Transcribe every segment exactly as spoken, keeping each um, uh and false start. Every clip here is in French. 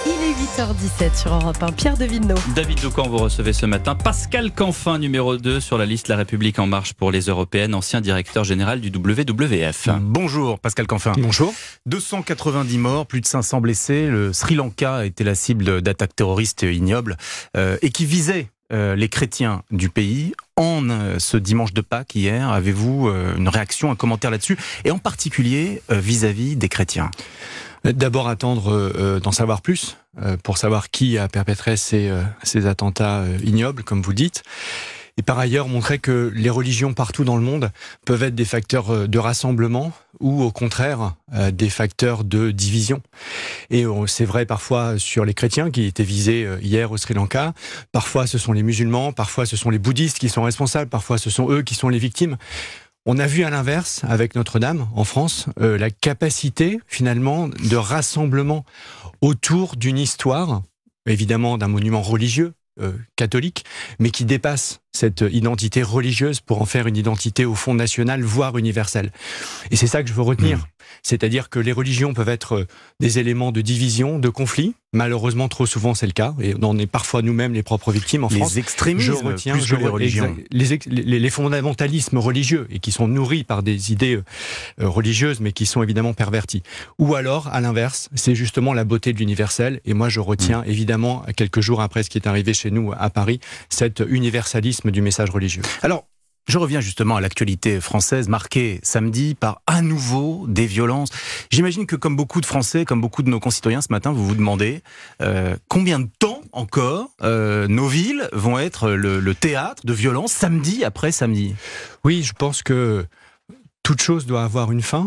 Il est huit heures dix-sept sur Europe un. Pierre de Villeneuve. David Doucan, vous recevez ce matin Pascal Canfin, numéro deux sur la liste La République En Marche pour les Européennes, ancien directeur général du W W F. Bonjour Pascal Canfin. Bonjour. deux cent quatre-vingt-dix morts, plus de cinq cents blessés. Le Sri Lanka a été la cible d'attaques terroristes ignobles euh, et qui visaient euh, les chrétiens du pays. En euh, ce dimanche de Pâques hier, avez-vous euh, une réaction, un commentaire là-dessus, et en particulier euh, vis-à-vis des chrétiens? D'abord attendre euh, d'en savoir plus, euh, pour savoir qui a perpétré ces, euh, ces attentats euh, ignobles, comme vous dites. Et par ailleurs, montrer que les religions partout dans le monde peuvent être des facteurs de rassemblement ou au contraire euh, des facteurs de division. Et euh, c'est vrai parfois sur les chrétiens qui étaient visés euh, hier au Sri Lanka. Parfois ce sont les musulmans, parfois ce sont les bouddhistes qui sont responsables, parfois ce sont eux qui sont les victimes. On a vu à l'inverse, avec Notre-Dame, en France, euh, la capacité, finalement, de rassemblement autour d'une histoire, évidemment d'un monument religieux, euh, catholique, mais qui dépasse cette identité religieuse pour en faire une identité, au fond, nationale, voire universelle. Et c'est ça que je veux retenir. Mmh. C'est-à-dire que les religions peuvent être des éléments de division, de conflit. Malheureusement, trop souvent, c'est le cas. Et on en est parfois nous-mêmes les propres victimes en les France. Les extrémismes, je retiens, plus je que les religions. Les, les, les fondamentalismes religieux, et qui sont nourris par des idées euh, religieuses, mais qui sont évidemment pervertis. Ou alors, à l'inverse, c'est justement la beauté de l'universel. Et moi, je retiens, mmh. évidemment, quelques jours après ce qui est arrivé chez nous à Paris, cet universalisme du message religieux. Alors, je reviens justement à l'actualité française, marquée samedi par à nouveau des violences. J'imagine que comme beaucoup de Français, comme beaucoup de nos concitoyens ce matin, vous vous demandez euh, combien de temps encore euh, nos villes vont être le, le théâtre de violences samedi après samedi. Oui, je pense que toute chose doit avoir une fin.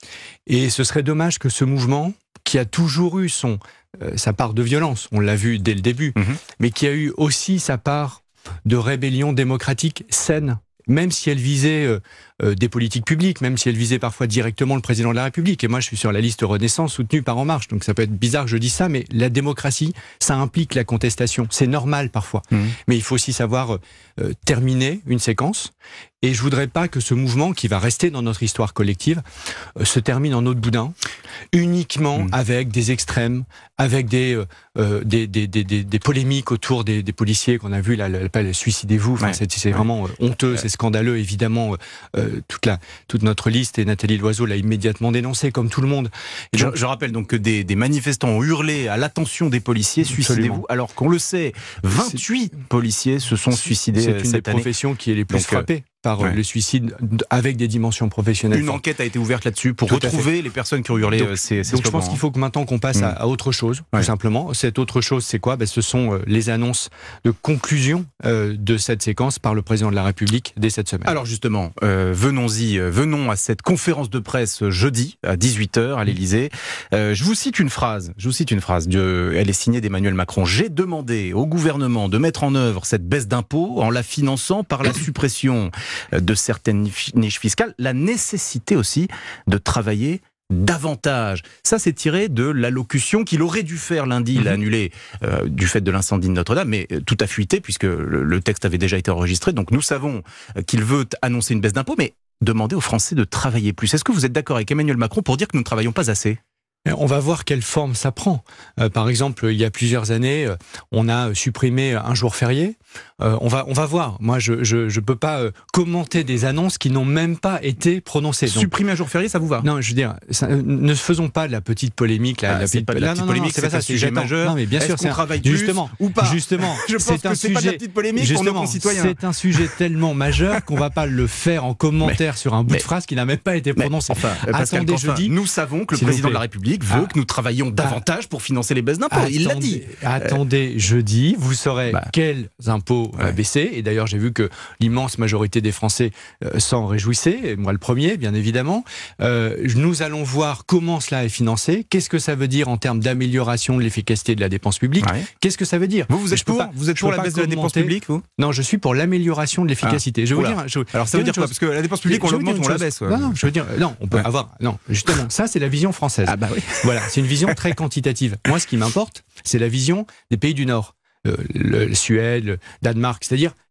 Et ce serait dommage que ce mouvement, qui a toujours eu son, euh, sa part de violence, on l'a vu dès le début, mmh. mais qui a eu aussi sa part de rébellion démocratique saine, même si elle visait euh, euh, des politiques publiques, même si elle visait parfois directement le président de la République. Et moi, je suis sur la liste Renaissance soutenue par En Marche, donc ça peut être bizarre que je dise ça, mais la démocratie, ça implique la contestation. C'est normal parfois, mmh. mais il faut aussi savoir euh, terminer une séquence. Et je voudrais pas que ce mouvement, qui va rester dans notre histoire collective, euh, se termine en eau de boudin, uniquement mmh. avec des extrêmes, avec des, euh, des, des, des, des, des polémiques autour des, des policiers qu'on a vu, là, l'appel « Suicidez-vous ». Enfin, ouais. C'est, c'est vraiment euh, honteux, ouais. c'est scandaleux, évidemment. Euh, toute, la, toute notre liste, et Nathalie Loiseau l'a immédiatement dénoncé, comme tout le monde. Et je, donc, je rappelle donc que des, des manifestants ont hurlé à l'attention des policiers « Suicidez-vous », alors qu'on le sait, vingt-huit c'est, policiers se sont suicidés cette année. C'est une des professions qui est les plus donc, frappées par ouais. le suicide avec des dimensions professionnelles. Une enquête a été ouverte là-dessus pour tout retrouver les personnes qui ont hurlé donc, ces, ces donc je pense qu'il faut que maintenant qu'on passe mmh. à, à autre chose, ouais. tout simplement. Cette autre chose, c'est quoi ? Ben, ce sont euh, les annonces de conclusion euh, de cette séquence par le président de la République dès cette semaine. Alors justement, euh, venons-y, euh, venons à cette conférence de presse jeudi à dix-huit heures à l'Élysée. Euh, je vous cite une phrase, je vous cite une phrase, de, elle est signée d'Emmanuel Macron. « J'ai demandé au gouvernement de mettre en œuvre cette baisse d'impôts en la finançant par la suppression de certaines niches fiscales, la nécessité aussi de travailler davantage ». Ça, c'est tiré de l'allocution qu'il aurait dû faire lundi. Il l'a annulé euh, du fait de l'incendie de Notre-Dame, mais tout a fuité puisque le, le texte avait déjà été enregistré. Donc nous savons qu'il veut annoncer une baisse d'impôts, mais demander aux Français de travailler plus. Est-ce que vous êtes d'accord avec Emmanuel Macron pour dire que nous ne travaillons pas assez ? On va voir quelle forme ça prend. Euh, par exemple, il y a plusieurs années, euh, on a supprimé un jour férié. Euh, on va, on va voir. Moi, je, je, je peux pas euh, commenter des annonces qui n'ont même pas été prononcées. Donc, supprimer un jour férié, ça vous va ? Non, je veux dire, ça, ne faisons pas de la petite polémique. La, ah, la c'est petite, pas de la là, petite non, polémique, non, non, c'est, c'est pas ça, un sujet majeur. Non, mais bien Est-ce sûr, qu'on c'est travaille un, plus justement ou pas ? Justement, je pense c'est que un c'est sujet, pas de la petite polémique pour nos concitoyens. C'est un sujet tellement majeur qu'on va pas le faire en commentaire mais, sur un bout mais, de phrase qui n'a même pas été prononcé. Enfin, Pascal Canfin, jeudi, nous savons que le président de la République veut ah, que nous travaillions davantage pour financer les baisses d'impôts. Il l'a dit. Attendez, jeudi, vous saurez bah, quels impôts ouais. baisser. Et d'ailleurs, j'ai vu que l'immense majorité des Français euh, s'en réjouissaient. Et moi, le premier, bien évidemment. Euh, nous allons voir comment cela est financé. Qu'est-ce que ça veut dire en termes d'amélioration de l'efficacité de la dépense publique ? ouais. Qu'est-ce que ça veut dire ? Vous, vous êtes pour, pas, vous êtes pour la baisse de la dépense publique, vous ? Non, je suis pour l'amélioration de l'efficacité. Ah, je veux dire, je, Alors, ça veut dire quoi ? Parce que la dépense publique, on l'augmente, on la baisse. Non, non, je veux dire, non, on peut ouais. avoir. Non, justement, ça, c'est la vision française. Ah bah oui. Voilà, c'est une vision très quantitative. Moi, ce qui m'importe, c'est la vision des pays du Nord. Euh, le, le Suède, le Danemark, c'est-à-dire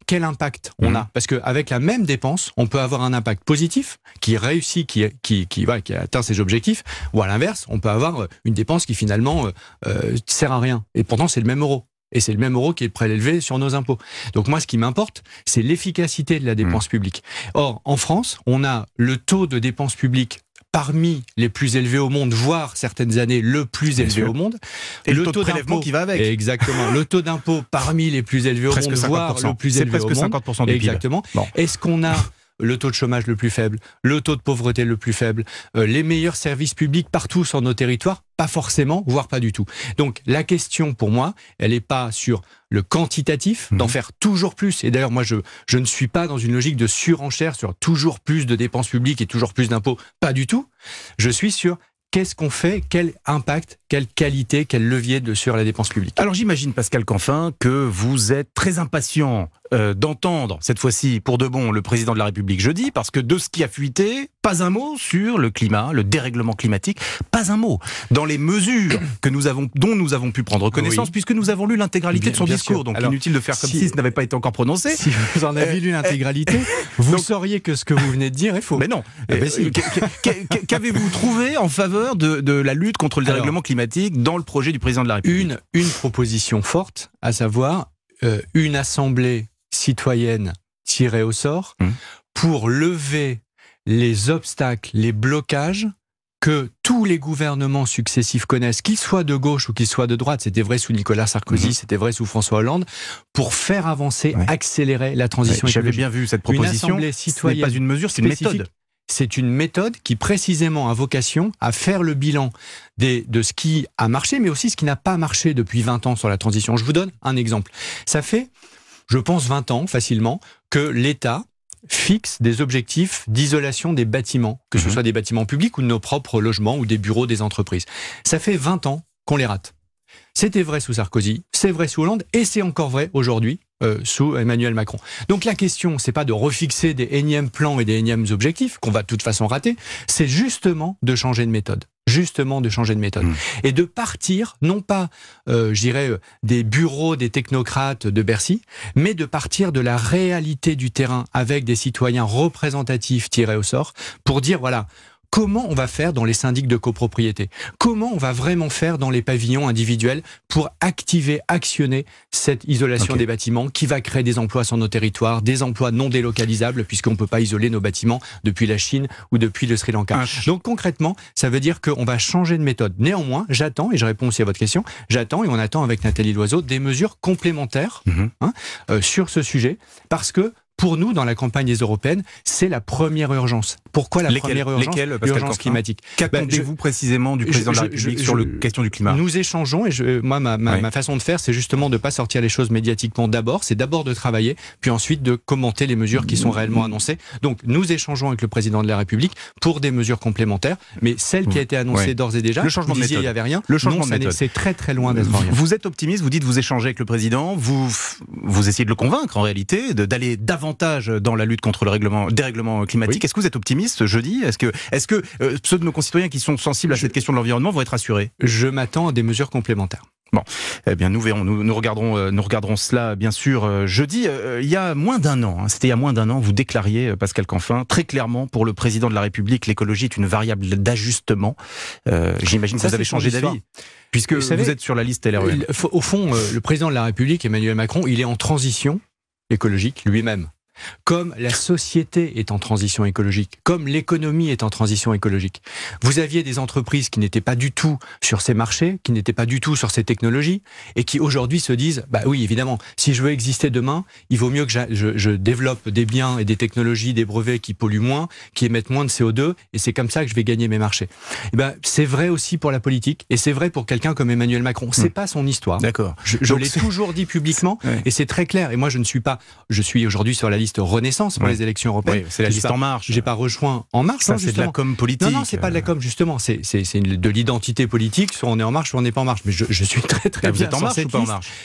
quel impact on Mmh. a. Parce qu'avec la même dépense, on peut avoir un impact positif qui réussit, qui, qui, qui, voilà, qui atteint ses objectifs, ou à l'inverse, on peut avoir une dépense qui finalement euh, euh, sert à rien. Et pourtant, c'est le même euro. Et c'est le même euro qui est prélevé sur nos impôts. Donc moi, ce qui m'importe, c'est l'efficacité de la dépense mmh. publique. Or, en France, on a le taux de dépense publique parmi les plus élevés au monde, voire certaines années le plus élevé au monde. Et le, le taux, taux de prélèvement qui va avec. Exactement. Le taux d'impôt parmi les plus élevés au monde, voire le plus élevé au monde. C'est presque cinquante pour cent du Exactement. P I B. Bon. Est-ce qu'on a le taux de chômage le plus faible, le taux de pauvreté le plus faible, euh, les meilleurs services publics partout sur nos territoires? Pas forcément, voire pas du tout. Donc la question pour moi, elle n'est pas sur le quantitatif, mmh. d'en faire toujours plus. Et d'ailleurs, moi, je, je ne suis pas dans une logique de surenchère sur toujours plus de dépenses publiques et toujours plus d'impôts. Pas du tout. Je suis sur qu'est-ce qu'on fait, quel impact, quelle qualité, quel levier de, sur la dépense publique. Alors j'imagine, Pascal Canfin, que vous êtes très impatient euh, d'entendre, cette fois-ci pour de bon, le président de la République jeudi, parce que de ce qui a fuité, pas un mot sur le climat, le dérèglement climatique, pas un mot. Dans les mesures que nous avons, dont nous avons pu prendre connaissance, oui. puisque nous avons lu l'intégralité bien, de son discours, sûr. Donc alors, inutile de faire comme si, si ce n'avait pas été encore prononcé. Si vous en avez euh, lu l'intégralité, euh, vous donc, sauriez que ce que vous venez de dire est faux. Mais non. Eh ben si. Qu'avez-vous trouvé en faveur de, de la lutte contre le dérèglement alors, climatique dans le projet du président de la République? Une, une proposition forte, à savoir euh, une assemblée citoyenne tirée au sort mmh. pour lever les obstacles, les blocages que tous les gouvernements successifs connaissent, qu'ils soient de gauche ou qu'ils soient de droite, c'était vrai sous Nicolas Sarkozy, mmh. c'était vrai sous François Hollande, pour faire avancer, ouais. accélérer la transition ouais, écologique. J'avais bien vu cette proposition, une assemblée citoyenne, ce n'est pas une mesure, c'est une méthode. C'est une méthode qui précisément a vocation à faire le bilan des, de ce qui a marché, mais aussi ce qui n'a pas marché depuis vingt ans sur la transition. Je vous donne un exemple. Ça fait, je pense, vingt ans facilement que l'État fixe des objectifs d'isolation des bâtiments, que ce mmh. soit des bâtiments publics ou de nos propres logements ou des bureaux des entreprises. Ça fait vingt ans qu'on les rate. C'était vrai sous Sarkozy, c'est vrai sous Hollande et c'est encore vrai aujourd'hui euh, sous Emmanuel Macron. Donc la question, c'est pas de refixer des énièmes plans et des énièmes objectifs qu'on va de toute façon rater, c'est justement de changer de méthode. Justement de changer de méthode. Mmh. Et de partir, non pas, euh, je dirais, des bureaux des technocrates de Bercy, mais de partir de la réalité du terrain avec des citoyens représentatifs tirés au sort pour dire, voilà, comment on va faire dans les syndics de copropriété? Comment on va vraiment faire dans les pavillons individuels pour activer, actionner cette isolation okay. des bâtiments qui va créer des emplois sur nos territoires, des emplois non délocalisables puisqu'on ne peut pas isoler nos bâtiments depuis la Chine ou depuis le Sri Lanka. Ah. Donc concrètement, ça veut dire qu'on va changer de méthode. Néanmoins, j'attends, et je réponds aussi à votre question, j'attends et on attend avec Nathalie Loiseau des mesures complémentaires mmh. hein, euh, sur ce sujet parce que pour nous, dans la campagne des européennes, c'est la première urgence. Pourquoi la lesquelles, première urgence? Lesquelles, L'urgence climatique. Qu'attendez-vous ben, précisément du président je, je, de la République je, je, sur la question du climat? Nous échangeons, et je, moi, ma, ma, oui. ma façon de faire, c'est justement de ne pas sortir les choses médiatiquement d'abord, c'est d'abord de travailler, puis ensuite de commenter les mesures qui sont réellement annoncées. Donc, nous échangeons avec le président de la République pour des mesures complémentaires, mais celle qui a été annoncée oui. d'ores et déjà, le changement vous disiez, de méthode. Il n'y avait rien. Le changement non, de méthode. C'est très très loin d'être rien. Vous êtes optimiste, vous dites vous échangez avec le président, vous, vous essayez de le convaincre en réalité, d'aller davantage dans la lutte contre le règlement, dérèglement climatique. Oui. Est-ce que vous êtes optimiste jeudi? Est-ce que, est-ce que euh, ceux de nos concitoyens qui sont sensibles à cette question de l'environnement vont être assurés? Je m'attends à des mesures complémentaires. Bon, eh bien nous verrons, nous, nous regarderons, euh, nous regarderons cela bien sûr euh, jeudi. Euh, il y a moins d'un an, hein, c'était il y a moins d'un an, vous déclariez, euh, Pascal Canfin, très clairement pour le président de la République, l'écologie est une variable d'ajustement. Euh, j'imagine que vous avez changé d'avis, puisque vous, savez, vous êtes sur la liste L R E M. Au fond, euh, le président de la République, Emmanuel Macron, il est en transition écologique lui-même. Comme la société est en transition écologique, comme l'économie est en transition écologique. Vous aviez des entreprises qui n'étaient pas du tout sur ces marchés, qui n'étaient pas du tout sur ces technologies, et qui aujourd'hui se disent, bah oui, évidemment, si je veux exister demain, il vaut mieux que je, je développe des biens et des technologies, des brevets qui polluent moins, qui émettent moins de C O deux, et c'est comme ça que je vais gagner mes marchés. Et ben, c'est vrai aussi pour la politique, et c'est vrai pour quelqu'un comme Emmanuel Macron. C'est mmh. pas son histoire. D'accord. Je, je l'ai toujours dit publiquement, ouais. et c'est très clair. Et moi, je ne suis pas, je suis aujourd'hui sur la liste Renaissance pour oui. les élections européennes. Oui, c'est la liste pas, En Marche. J'ai pas rejoint En Marche. Ça, non, c'est de la com politique. Non, non, c'est pas de la com, justement. C'est, c'est, c'est de l'identité politique. Soit on est En Marche, soit on n'est pas En Marche. Mais je, je suis très, très là, bien. Vous êtes En Marche ou pas En Marche?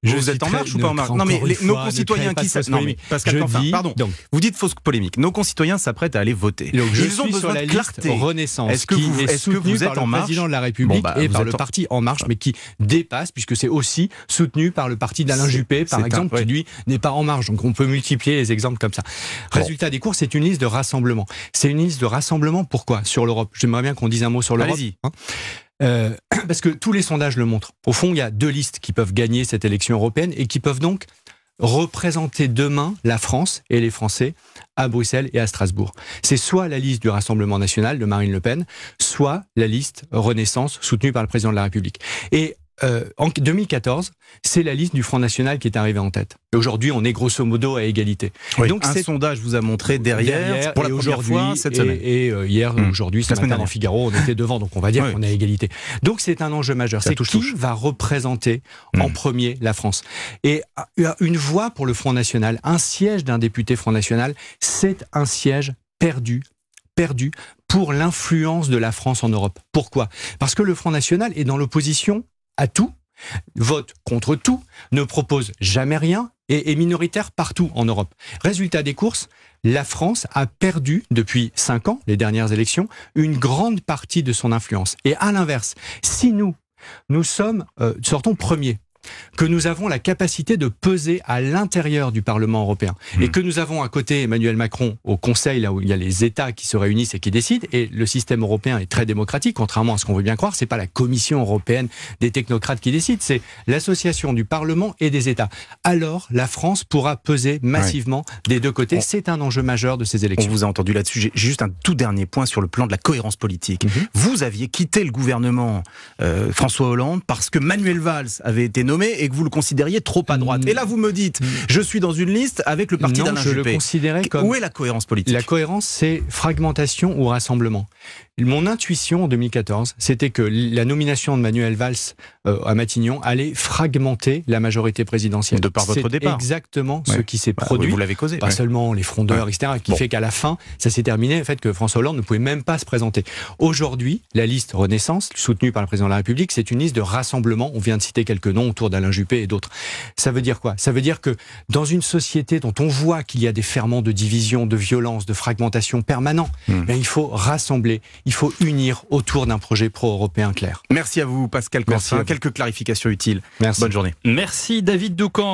Je vous êtes en marche ou pas en marche? Non mais les, nos concitoyens qui s'apprêtent. Non mais Pascal Canfin, pardon. Donc, vous dites fausse polémique. Nos concitoyens s'apprêtent à aller voter. Donc, je Ils ont suis besoin sur la de liste clarté. Renaissance, est-ce que vous, qui est est-ce que vous êtes par en le marche? président de la République bon, bah, et par le en... parti En Marche, mais qui dépasse, puisque c'est aussi soutenu par le parti d'Alain Juppé, par exemple, un... qui lui n'est pas En Marche. Donc on peut multiplier les exemples comme ça. Bon. Résultat des courses, c'est une liste de rassemblement. C'est une liste de rassemblement. Pourquoi? Sur l'Europe. J'aimerais bien qu'on dise un mot sur l'Europe. Allez-y. Hein euh, parce que tous les sondages le montrent. Au fond, il y a deux listes qui peuvent gagner cette élection européenne et qui peuvent donc représenter demain la France et les Français à Bruxelles et à Strasbourg. C'est soit la liste du Rassemblement national de Marine Le Pen, soit la liste Renaissance soutenue par le président de la République. Et Euh, en deux mille quatorze, c'est la liste du Front National qui est arrivée en tête. Et aujourd'hui, on est grosso modo à égalité. Oui, donc, un sondage vous a montré derrière, derrière pour la première fois cette semaine. Et, et euh, hier, mmh. aujourd'hui, ce matin dans Figaro, on était devant, donc on va dire oui. qu'on est à égalité. Donc c'est un enjeu majeur. Ça c'est touche, qui touche. va représenter mmh. en premier la France. Et une voix pour le Front National, un siège d'un député Front National, c'est un siège perdu perdu pour l'influence de la France en Europe. Pourquoi? Parce que le Front National est dans l'opposition à tout, vote contre tout, ne propose jamais rien et est minoritaire partout en Europe. Résultat des courses, la France a perdu depuis cinq ans, les dernières élections, une grande partie de son influence. Et à l'inverse, si nous, nous sommes, euh, sortons premiers, que nous avons la capacité de peser à l'intérieur du Parlement européen mmh. et que nous avons à côté Emmanuel Macron au Conseil, là où il y a les États qui se réunissent et qui décident, et le système européen est très démocratique, contrairement à ce qu'on veut bien croire, c'est pas la Commission européenne des technocrates qui décide, c'est l'association du Parlement et des États. Alors la France pourra peser massivement ouais. des deux côtés, on, c'est un enjeu majeur de ces élections. On vous a entendu là-dessus, j'ai juste un tout dernier point sur le plan de la cohérence politique. Mmh. Vous aviez quitté le gouvernement euh, François Hollande parce que Manuel Valls avait été nommé et que vous le considériez trop à droite. Et là, vous me dites, je suis dans une liste avec le parti d'Alain Juppé. Non, je le considérais comme... Où est la cohérence politique? La cohérence, c'est fragmentation ou rassemblement. Mon intuition en deux mille quatorze, c'était que la nomination de Manuel Valls euh, à Matignon allait fragmenter la majorité présidentielle. De par votre départ. C'est exactement ouais. ce qui s'est bah, produit. Vous l'avez causé. Pas ouais. seulement les frondeurs, ouais. et cetera, qui bon. fait qu'à la fin, ça s'est terminé, le fait que François Hollande ne pouvait même pas se présenter. Aujourd'hui, la liste Renaissance, soutenue par le président de la République, c'est une liste de rassemblement. On vient de citer quelques noms autour d'Alain Juppé et d'autres. Ça veut dire quoi? Ça veut dire que dans une société dont on voit qu'il y a des ferments de division, de violence, de fragmentation permanents, mmh. ben, il faut rassembler, il faut unir autour d'un projet pro-européen clair. Merci à vous, Pascal Canfin. Quelques clarifications utiles. Merci. Bonne journée. Merci, David Doucan.